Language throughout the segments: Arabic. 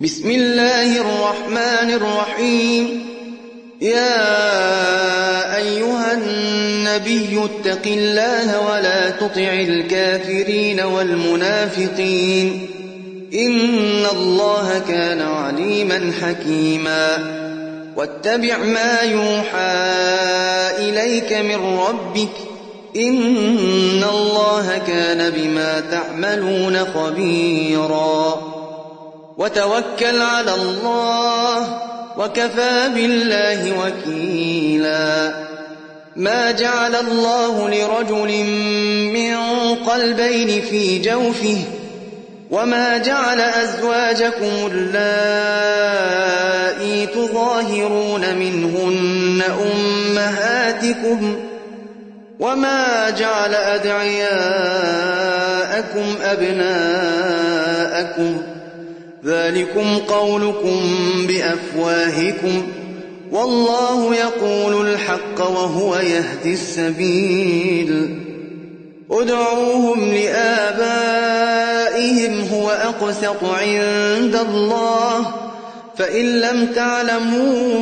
بسم الله الرحمن الرحيم. يا أيها النبي اتق الله ولا تطع الكافرين والمنافقين إن الله كان عليما حكيما. واتبع ما يوحى إليك من ربك إن الله كان بما تعملون خبيرا. وتوكل على الله وكفى بالله وكيلا. ما جعل الله لرجل من قلبين في جوفه وما جعل أزواجكم اللائي تظاهرون منهن أمهاتكم وما جعل أدعياءكم أبناءكم ذلكم قولكم بأفواهكم والله يقول الحق وهو يهدي السبيل. ادعوهم لآبائهم هو أقسط عند الله فإن لم تعلموا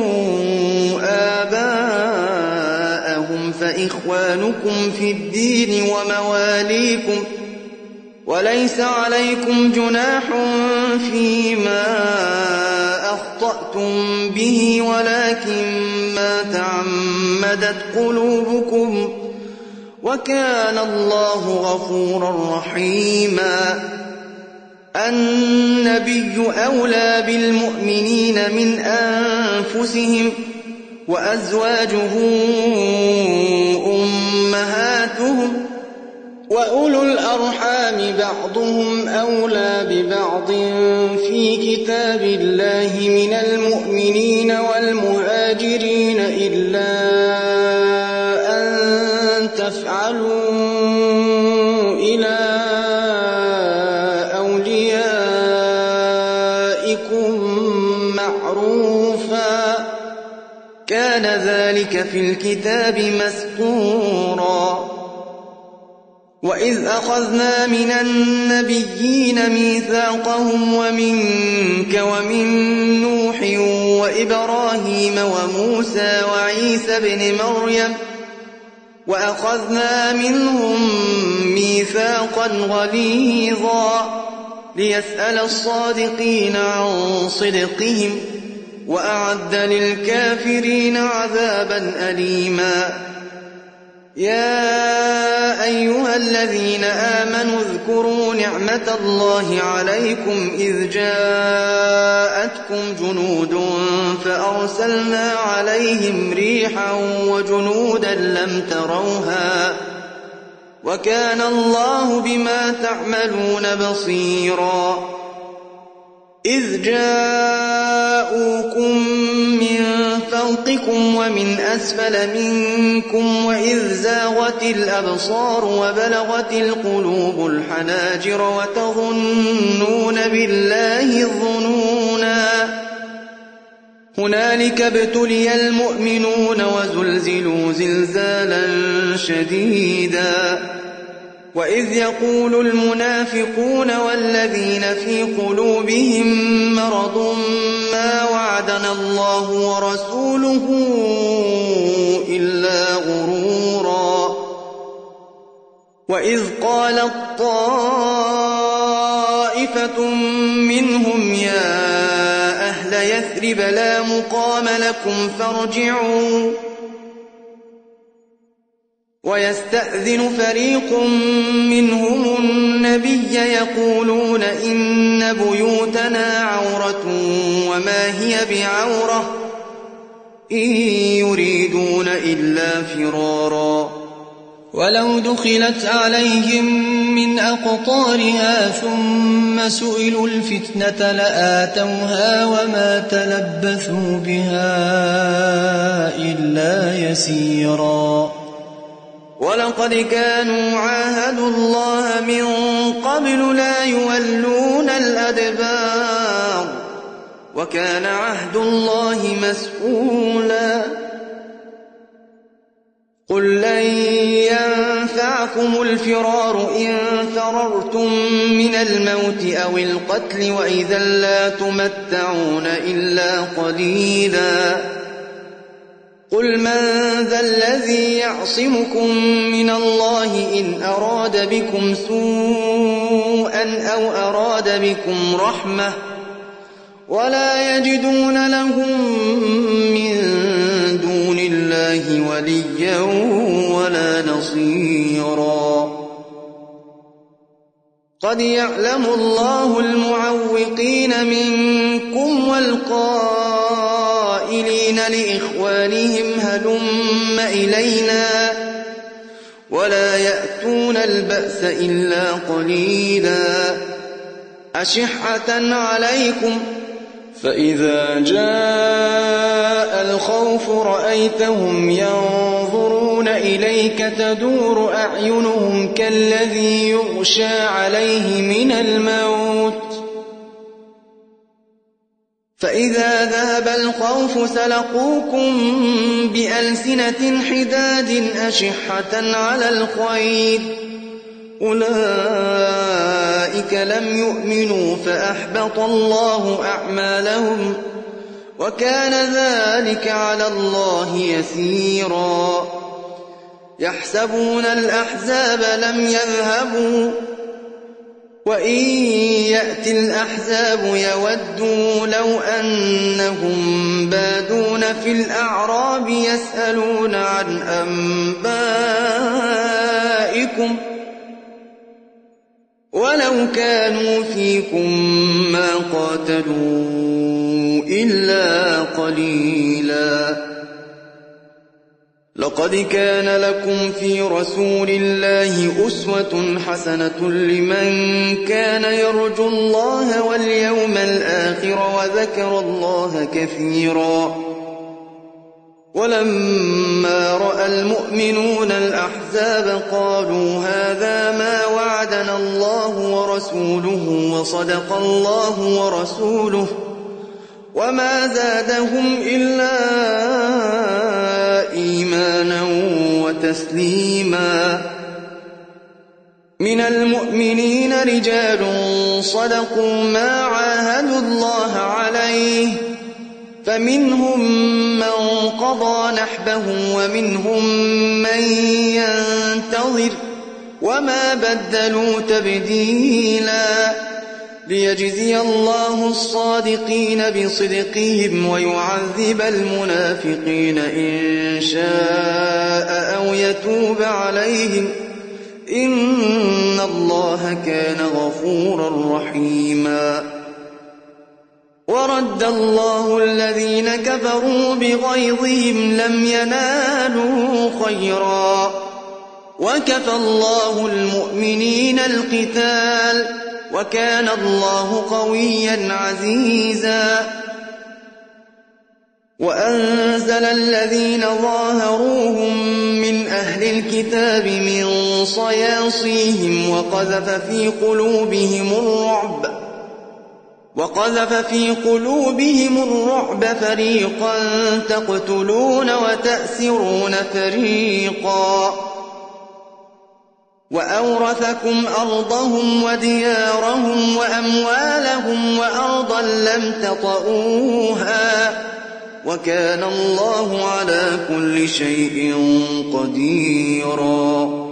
آباءهم فإخوانكم في الدين ومواليكم وليس عليكم جناح فيما أخطأتم به ولكن ما تعمدت قلوبكم وكان الله غفورا رحيما. النبي أولى بالمؤمنين من أنفسهم وأزواجه أمهاتهم وأولو الأرحام بعضهم أولى ببعض في كتاب الله من المؤمنين والمهاجرين إلا أن تفعلوا إلى أوليائكم معروفا كان ذلك في الكتاب مسطورا. وإذ أخذنا من النبيين ميثاقهم ومنك ومن نوح وإبراهيم وموسى وعيسى ابن مريم وأخذنا منهم ميثاقا غليظا ليسأل الصادقين عن صدقهم وأعد للكافرين عذابا أليما. يا أيها الذين آمنوا اذكروا نعمة الله عليكم إذ جاءتكم جنود فأرسلنا عليهم ريحا وجنودا لم تروها وكان الله بما تعملون بصيرا. إذ جاءوكم من فوقكم ومن أسفل منكم وإذ زاغت الأبصار وبلغت القلوب الحناجر وتظنون بالله الظنونا. هنالك ابتلي المؤمنون وزلزلوا زلزالا شديدا. وإذ يقول المنافقون والذين في قلوبهم مرض ما وعدنا الله ورسوله إلا غرورا. وإذ قالت طائفة منهم يا أهل يثرب لا مقام لكم فارجعوا ويستأذن فريق منهم النبي يقولون إن بيوتنا عورة وما هي بعورة إن يريدون إلا فرارا. ولو دخلت عليهم من أقطارها ثم سئلوا الفتنة لآتوها وما تلبثوا بها إلا يسيرا. ولقد كانوا عاهدوا الله من قبل لا يولون الأدبار وكان عهد الله مسؤولا. قل لن ينفعكم معكم الفرار إن فررتم من الموت أو القتل وإذا لا تمتعون إلا قليلا قل من ذا الذي يعصمكم من الله إن أراد بكم سوءا أو أراد بكم رحمة ولا يجدون لهم من دون الله وليا ولا نصيرا قد يعلم الله المعوقين منكم والقائلين لإخوانهم هلم إلينا ولا يأتون البأس إلا قليلا أشحة عليكم فإذا جاء الخوف رأيتهم ينظرون إليك تدور أعينهم كالذي يغشى عليه من الموت فإذا ذهب الخوف سلقوكم بألسنة حداد أشحة على الخير أولئك لم يؤمنوا فأحبط الله أعمالهم وكان ذلك على الله يسيرا يحسبون الأحزاب لم يذهبوا وإن يأتي الأحزاب يودوا لو أنهم بادون في الأعراب يسألون عن أنبائكم ولو كانوا فيكم ما قاتلوا إلا قليلا لقد كان لكم في رسول الله أسوة حسنة لمن كان يرجو الله واليوم الآخر وذكر الله كثيرا ولما رأى المؤمنون الأحزاب قالوا هذا ما وعدنا الله ورسوله وصدق الله ورسوله وما زادهم إلا إيمانا وتسليما من المؤمنين رجال صدقوا ما عاهدوا الله عليه فمنهم من قضى نحبه ومنهم من ينتظر وما بدلوا تبديلا ليجزي الله الصادقين بصدقهم ويعذب المنافقين إن شاء أو يتوب عليهم إن الله كان غفورا رحيما ورد الله الذين كفروا بغيظهم لم ينالوا خيرا وكفى الله المؤمنين القتال وكان الله قويا عزيزا وأنزل الذين ظاهروهم من أهل الكتاب من صياصيهم وقذف في قلوبهم الرعب فريقا تقتلون وتأسرون فريقا وأورثكم أرضهم وديارهم وأموالهم وأرضا لم تطئوها وكان الله على كل شيء قديرا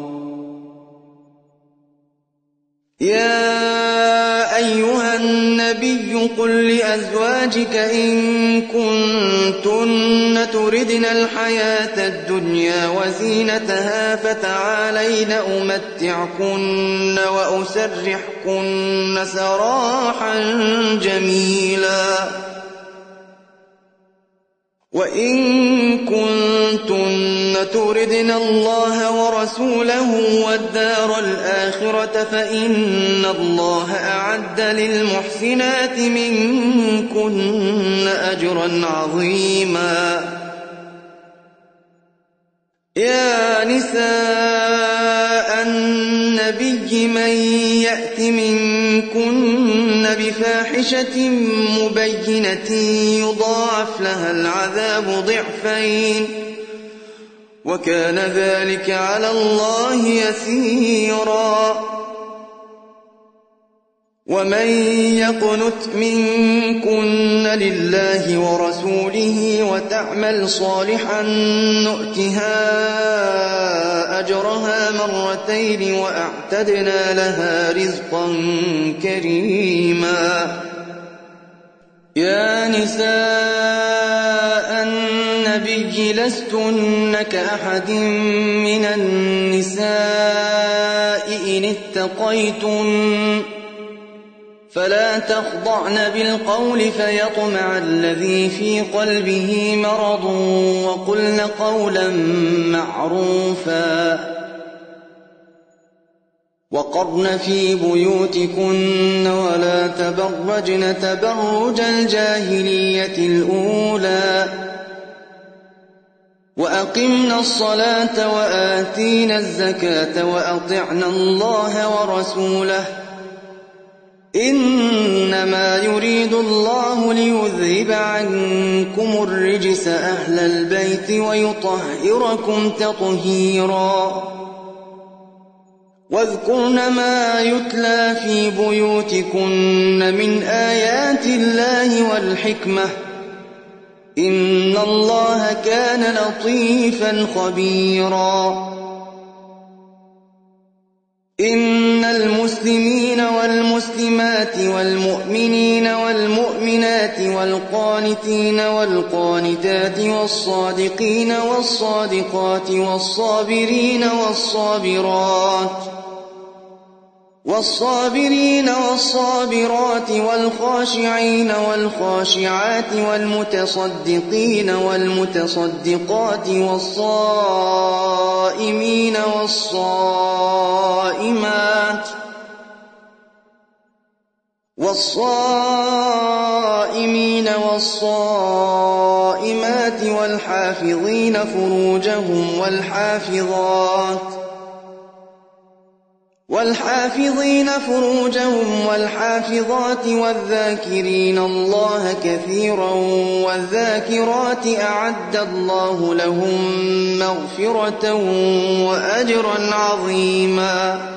يا أيها النبي قل لأزواجك إن كنتن تردن الحياة الدنيا وزينتها فتعالين أمتعكن وأسرحكن سراحا جميلا وإن كنتن تردن الله ورسوله والدار الآخرة فإن الله أعد للمحسنات منكن أجرا عظيما يا نساء النبي من يأت منكن بفاحشة مبينة يضاعف لها العذاب ضعفين وكان ذلك على الله يسيرا. ومن يقنت منكن لله ورسوله وتعمل صالحا نؤتها أجرها مرتين وأعتدنا لها رزقا كريما. يا نساء النبي لستن كأحد من النساء إن اتقيتن فلا تخضعن بالقول فيطمع الذي في قلبه مرض وقلن قولا معروفا. وقرن في بيوتكن ولا تبرجن تبرج الجاهلية الأولى وأقمنا الصلاة وآتينا الزكاة وأطعنا الله ورسوله إنما يريد الله ليذهب عنكم الرجس أهل البيت ويطهركم تطهيرا. واذكرن ما يتلى في بيوتكن من آيات الله والحكمة إن الله كان لطيفا خبيرا. إن المسلمين والمسلمات والمؤمنين والمؤمنات والقانتين والقانتات والصادقين والصادقات والصابرين والصابرات والخاشعين والخاشعات والمتصدقين والمتصدقات والصائمين والصائمات والحافظين فروجهم والحافظات والذاكرين الله كثيرا والذاكرات أعد الله لهم مغفرة وأجرا عظيما.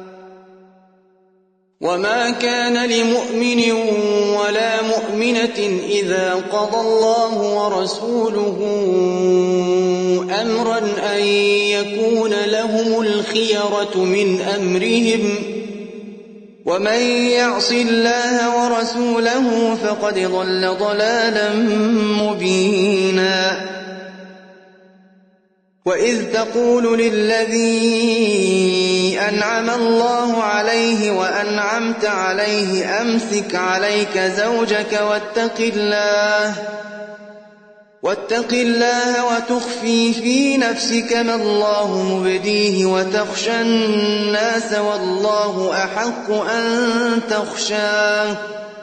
وما كان لمؤمن ولا مؤمنة إذا قضى الله ورسوله أمرا أن يكون لهم الخيرة من أمرهم ومن يعص الله ورسوله فقد ضل ضلالا مبينا. وإذ تقول للذي أنعم الله عليه وأنعمت عليه أمسك عليك زوجك واتق الله وتخفي في نفسك ما الله مبديه وتخشى الناس والله أحق أن تخشاه.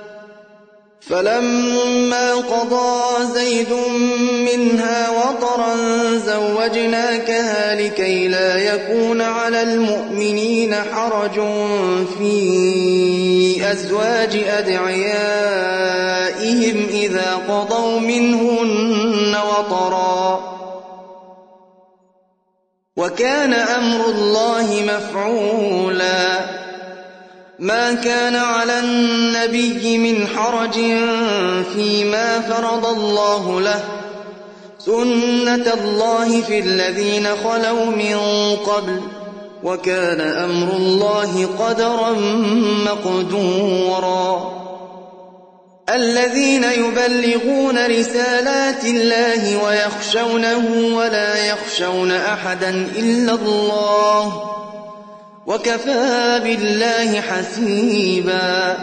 فلما قضى زيد منها وطرا زوجناكها لكي لا يكون على المؤمنين حرج في أزواج أدعيائهم إذا قضوا منهن وطرا وكان أمر الله مفعولا. ما كان على النبي من حرج فيما فرض الله له سنة الله في الذين خلوا من قبل وكان أمر الله قدرا مقدورا. الذين يبلغون رسالات الله ويخشونه ولا يخشون أحدا إلا الله وكفى بالله حسيبا.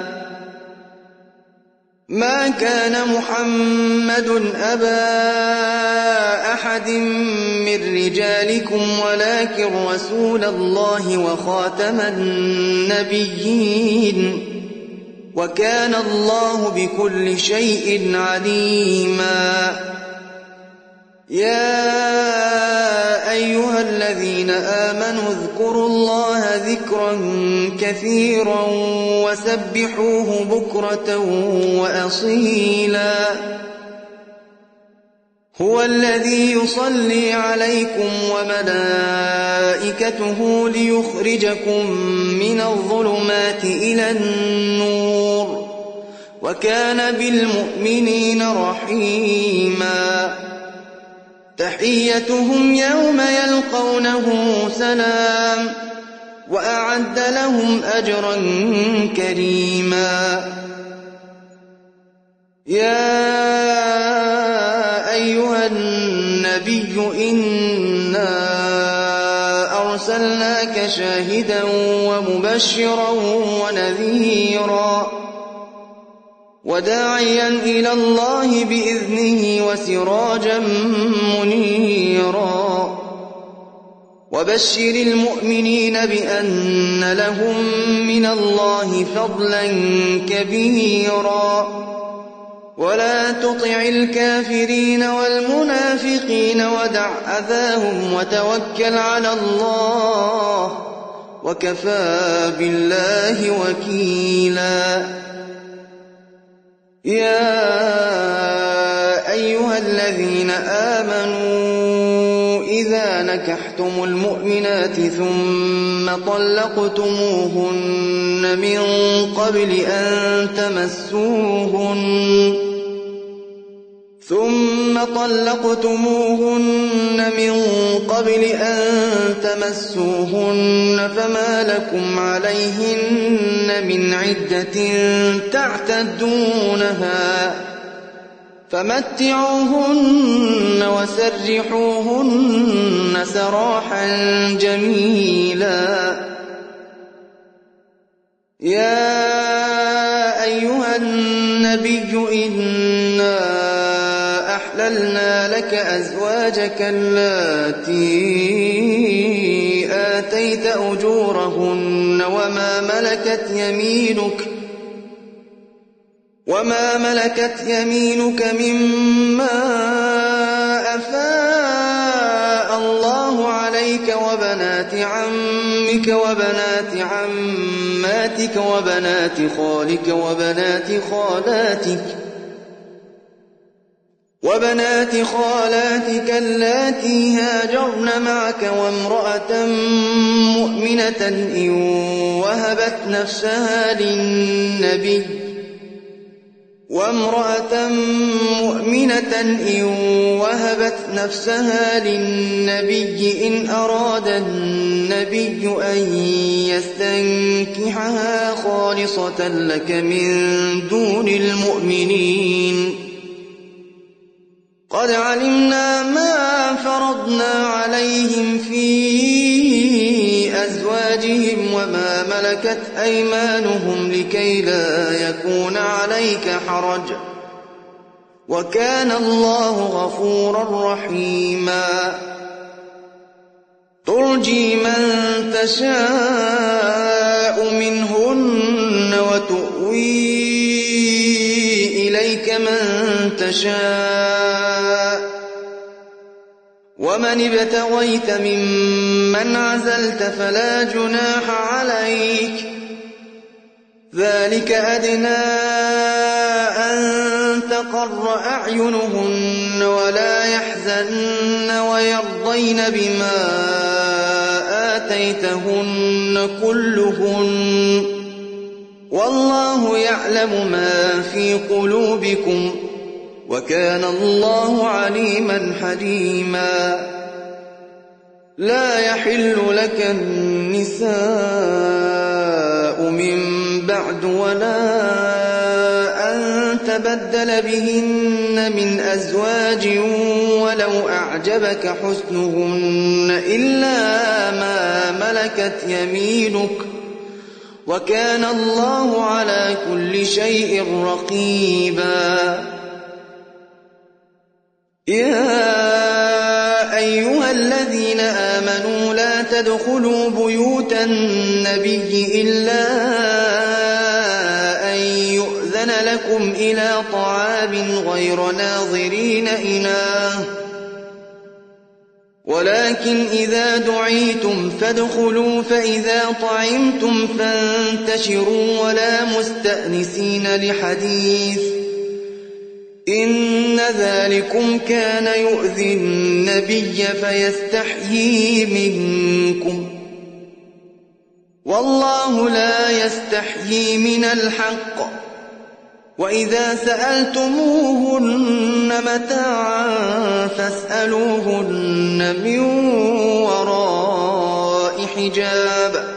ما كان محمد أبا أحد من رجالكم ولكن رسول الله وخاتم النبيين وكان الله بكل شيء عليما. يا أيها الذين آمنوا اذكروا الله ذكرا كثيرا وسبحوه بكرة وأصيلا. هو الذي يصلي عليكم وملائكته ليخرجكم من الظلمات إلى النور وكان بالمؤمنين رحيما تحيتهم يوم يلقونه سلام وأعد لهم أجرا كريما يا أيها النبي إنا أرسلناك شاهدا ومبشرا ونذيرا وداعيا إلى الله بإذنه وسراجا منيرا وبشر المؤمنين بأن لهم من الله فضلا كبيرا ولا تطع الكافرين والمنافقين ودع أذاهم وتوكل على الله وكفى بالله وكيلا يا أيها الذين آمنوا إذا نكحتم المؤمنات ثم طلقتموهن من قبل أن تمسوهن فما لكم عليهن من عدة تعتدونها فمتعوهن وسرحوهن سراحا جميلا يا أيها النبي إنا أحللنا لك أزواجك اللاتي آتيت أجورهن وما ملكت يمينك مما أفاء الله عليك وبنات عمك وبنات عماتك وبنات خالك وبنات خالاتك اللاتي هاجرن معك وامرأة مؤمنة إن وهبت نفسها للنبي إن أراد النبي أن يستنكحها خالصة لك من دون المؤمنين قد علمنا ما فرضنا عليهم في أزواجهم وما ملكت أيمانهم لكي لا يكون عليك حرج وكان الله غفورا رحيما ترجي من تشاء منهن وتؤوي إليك من تشاء ومن ابتغيت ممن عزلت فلا جناح عليك ذلك أدنى أن تقر أعينهن ولا يحزن ويرضين بما آتيتهن كلهن والله يعلم ما في قلوبكم وكان الله عليما حليما لا يحل لك النساء من بعد ولا أن تبدل بهن من أزواج ولو أعجبك حسنهن إلا ما ملكت يمينك وكان الله على كل شيء رقيبا يا أيها الذين آمنوا لا تدخلوا بيوت النبي إلا أن يؤذن لكم إلى طعام غير ناظرين إناه ولكن إذا دعيتم فادخلوا فإذا طعمتم فانتشروا ولا مستأنسين لحديث إن إن ذلكم كان يؤذي النبي فيستحيي منكم والله لا يستحيي من الحق وإذا سألتموهن متاعا فاسألوهن من وراء حجاب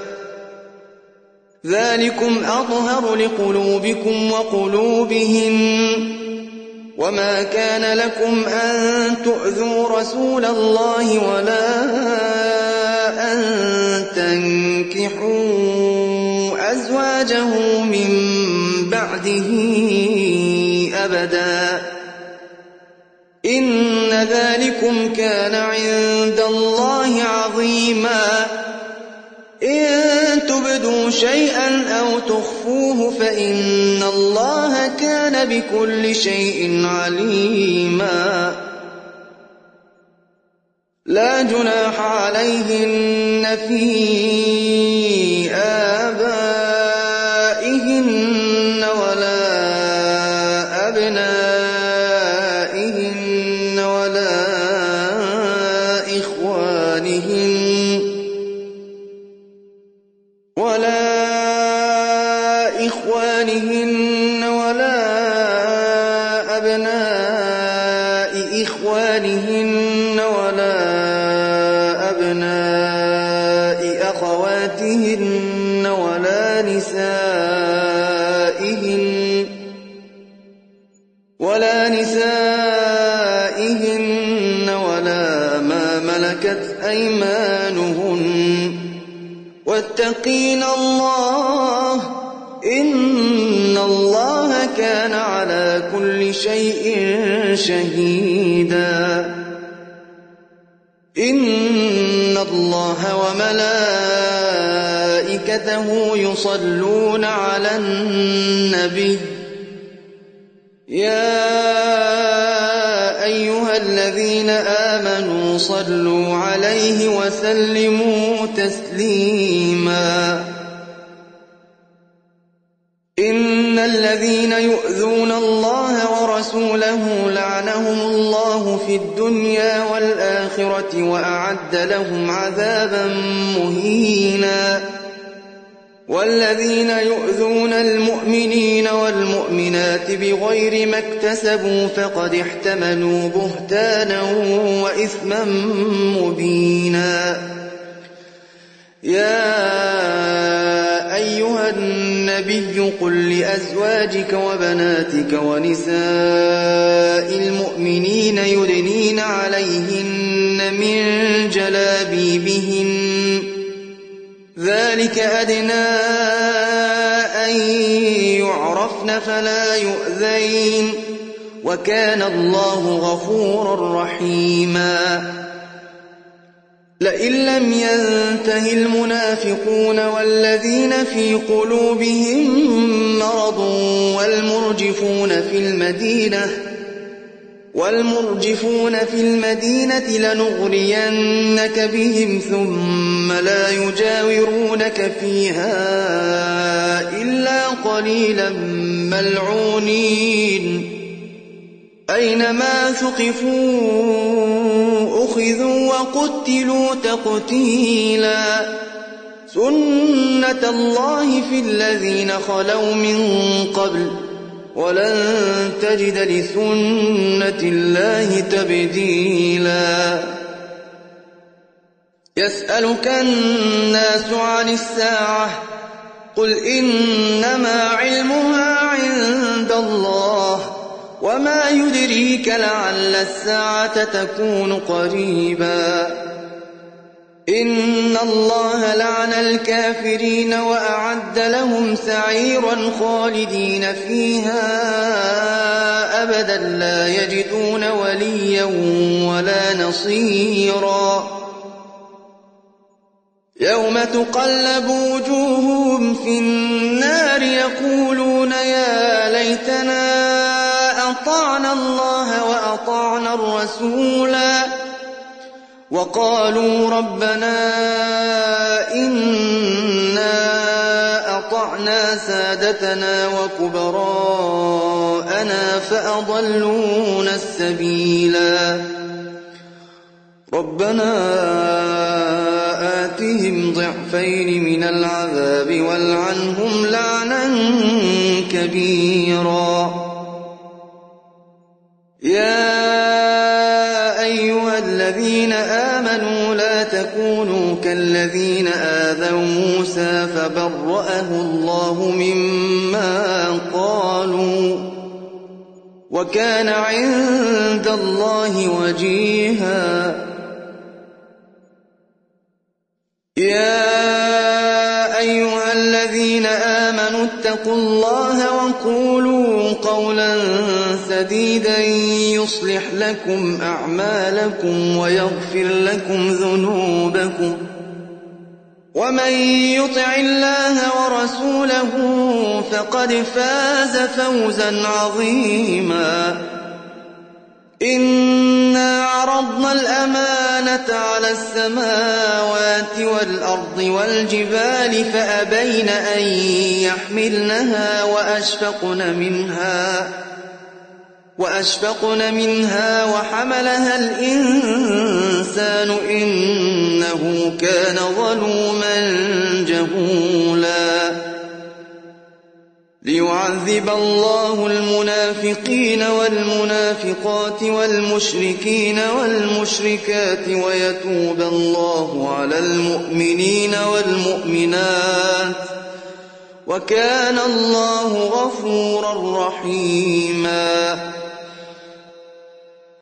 ذلكم أطهر لقلوبكم وقلوبهم وما كان لكم أن تؤذوا رسول الله ولا أن تنكحوا أزواجه من بعده أبدا إن ذلكم كان عند الله عظيما إن تبدوا شيئا أو تخفوه فإن الله كان بكل شيء عليما لا جناح عليهن في آبائهن ولا أبنائهن ولا إخوانهن ولا أبناء إخوانهن ولا أبناء أخواتهن ولا نسائهن ولا ما ملكت أيمانهن واتقين الله إن الله كان على كل شيء شهيدا إن الله وملائكته يصلون على النبي يا أيها الذين آمنوا صلوا عليه وسلموا تسليما إن الذين يؤذون الله ورسوله لعنهم الله في الدنيا والآخرة وأعد لهم عذابا مهينا والذين يؤذون المؤمنين والمؤمنات بغير ما اكتسبوا فقد احتملوا بهتانا وإثما مبينا يا أيها النبي قل لأزواجك وبناتك ونساء المؤمنين يدنين عليهن من جلابيبهن ذلك أدنى أن يعرفن فلا يؤذين وكان الله غفورا رحيما لئن لم ينته المنافقون والذين في قلوبهم مرض والمرجفون في المدينة لنغرينك بهم ثم لا يجاورونك فيها إلا قليلا ملعونين أينما ثقفوا أخذوا وقتلوا تقتيلا سنة الله في الذين خلوا من قبل ولن تجد لسنة الله تبديلا يسألك الناس عن الساعة قل إنما علمها عند الله وما يدريك لعل الساعة تكون قريبا إن الله لعن الكافرين وأعد لهم سعيرا خالدين فيها أبدا لا يجدون وليا ولا نصيرا يوم تقلب وجوههم في النار يقولون يا ليتنا أطعنا الله وأطعنا الرسولا وقالوا ربنا إنا أطعنا أطعنا سادتنا وكبراءنا فأضلونا السبيلا ربنا آتهم ضعفين من العذاب والعنهم لعنا كبيرا يا أيها الذين آمنوا لا تكونوا كالذين آذوا موسى فبرأه الله مما قالوا وكان عند الله وجيها يا أيها الذين آمنوا اتقوا الله وقولوا قولا سديدا يصلح لكم أعمالكم ويغفر لكم ذنوبكم ومن يطع الله ورسوله فقد فاز فوزا عظيما إنا عرضنا الأمانة على السماوات والأرض والجبال فأبين أن يحملنها وأشفقن منها وحملها الإنسان إنه كان ظلوما جهولا ليعذب الله المنافقين والمنافقات والمشركين والمشركات ويتوب الله على المؤمنين والمؤمنات وكان الله غفورا رحيما